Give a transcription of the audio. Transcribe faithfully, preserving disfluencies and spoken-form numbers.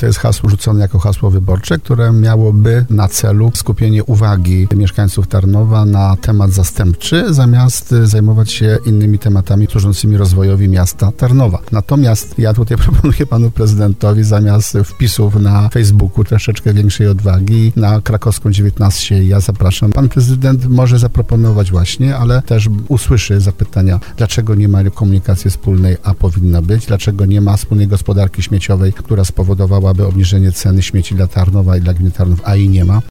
To jest hasło rzucone jako hasło wyborcze, które miałoby na celu skupienie uwagi mieszkańców Tarnowa na temat zastępczy, zamiast zajmować się innymi tematami służącymi rozwojowi miasta Tarnowa. Natomiast ja tutaj proponuję panu prezydentowi zamiast wpisów na Facebooku troszeczkę większej odwagi. Na Krakowską dziewiętnaście ja zapraszam. Pan prezydent może zaproponować właśnie, ale też usłyszy zapytania, dlaczego nie ma komunikacji wspólnej, a powinna być, dlaczego nie ma wspólnej gospodarki śmieciowej, która spowodowałaby obniżenie ceny śmieci dla Tarnowa i dla gminy Tarnów, a i nie ma.